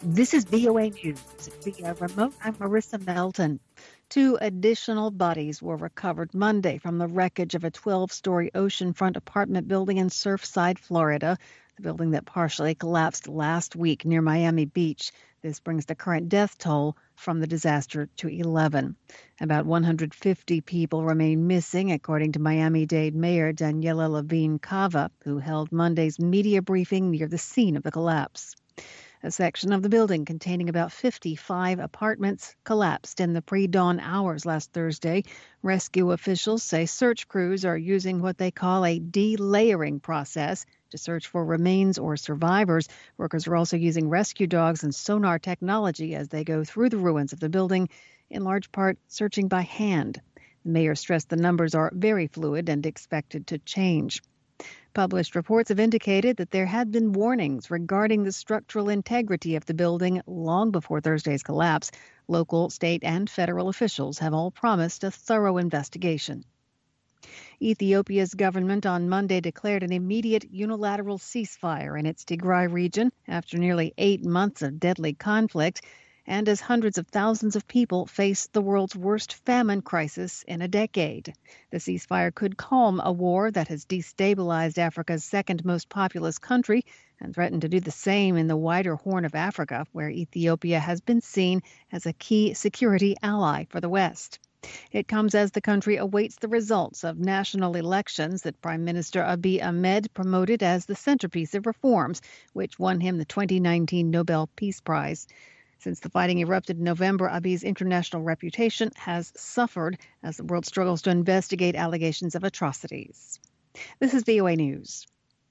This is VOA News. Via remote, I'm Marissa Melton. Two additional bodies were recovered Monday from the wreckage of a 12-story oceanfront apartment building in Surfside, Florida, the building that partially collapsed last week near Miami Beach. This brings the current death toll from the disaster to 11. About 150 people remain missing, according to Miami-Dade Mayor Daniela Levine Cava, who held Monday's media briefing near the scene of the collapse. A section of the building containing about 55 apartments collapsed in the pre-dawn hours last Thursday. Rescue officials say search crews are using what they call a delayering process to search for remains or survivors. Workers are also using rescue dogs and sonar technology as they go through the ruins of the building, in large part searching by hand. The mayor stressed the numbers are very fluid and expected to change. Published reports have indicated that there had been warnings regarding the structural integrity of the building long before Thursday's collapse. Local, state, and federal officials have all promised a thorough investigation. Ethiopia's government on Monday declared an immediate unilateral ceasefire in its Tigray region after nearly 8 months of deadly conflict, and as hundreds of thousands of people face the world's worst famine crisis in a decade. The ceasefire could calm a war that has destabilized Africa's second most populous country and threatened to do the same in the wider Horn of Africa, where Ethiopia has been seen as a key security ally for the West. It comes as the country awaits the results of national elections that Prime Minister Abiy Ahmed promoted as the centerpiece of reforms, which won him the 2019 Nobel Peace Prize. Since the fighting erupted in November, Abiy's international reputation has suffered as the world struggles to investigate allegations of atrocities. This is VOA News.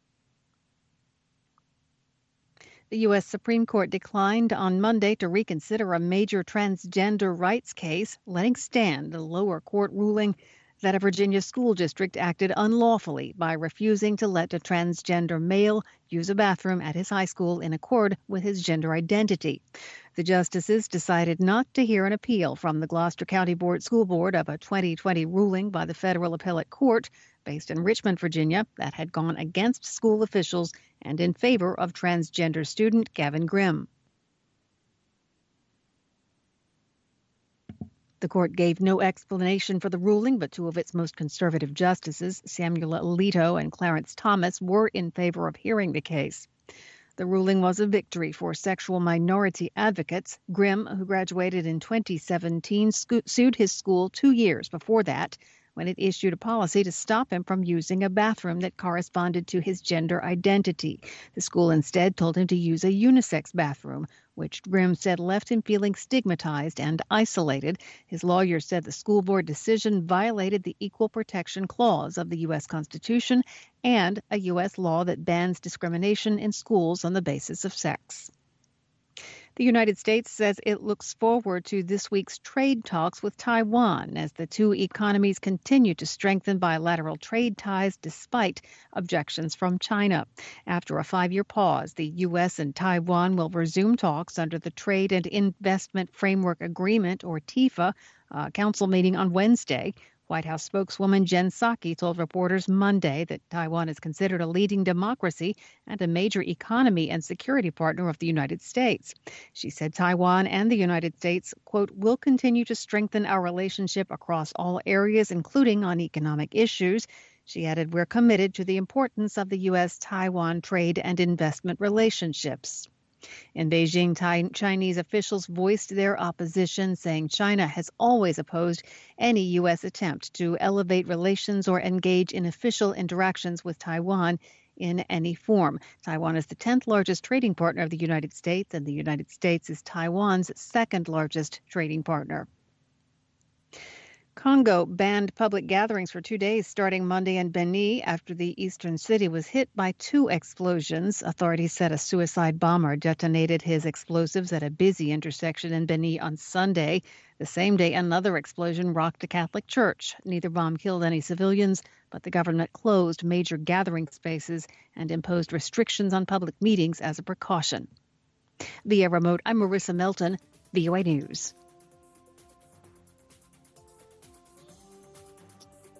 The U.S. Supreme Court declined on Monday to reconsider a major transgender rights case, letting stand the lower court ruling that a Virginia school district acted unlawfully by refusing to let a transgender male use a bathroom at his high school in accord with his gender identity. The justices decided not to hear an appeal from the Gloucester County School Board of a 2020 ruling by the Federal Appellate Court based in Richmond, Virginia, that had gone against school officials and in favor of transgender student Gavin Grimm. The court gave no explanation for the ruling, but two of its most conservative justices, Samuel Alito and Clarence Thomas, were in favor of hearing the case. The ruling was a victory for sexual minority advocates. Grimm, who graduated in 2017, sued his school 2 years before that when it issued a policy to stop him from using a bathroom that corresponded to his gender identity. The school instead told him to use a unisex bathroom, which Grimm said left him feeling stigmatized and isolated. His lawyer said the school board decision violated the Equal Protection Clause of the U.S. Constitution and a U.S. law that bans discrimination in schools on the basis of sex. The United States says it looks forward to this week's trade talks with Taiwan as the two economies continue to strengthen bilateral trade ties despite objections from China. After a 5-year pause, the U.S. and Taiwan will resume talks under the Trade and Investment Framework Agreement, or TIFA, council meeting on Wednesday. White House spokeswoman Jen Psaki told reporters Monday that Taiwan is considered a leading democracy and a major economy and security partner of the United States. She said Taiwan and the United States, quote, will continue to strengthen our relationship across all areas, including on economic issues. She added, we're committed to the importance of the U.S.-Taiwan trade and investment relationships. In Beijing, Chinese officials voiced their opposition, saying China has always opposed any U.S. attempt to elevate relations or engage in official interactions with Taiwan in any form. Taiwan is the 10th largest trading partner of the United States, and the United States is Taiwan's second largest trading partner. Congo banned public gatherings for 2 days starting Monday in Beni after the eastern city was hit by 2 explosions. Authorities said a suicide bomber detonated his explosives at a busy intersection in Beni on Sunday. The same day, another explosion rocked a Catholic church. Neither bomb killed any civilians, but the government closed major gathering spaces and imposed restrictions on public meetings as a precaution. Via remote, I'm Marissa Melton, VOA News.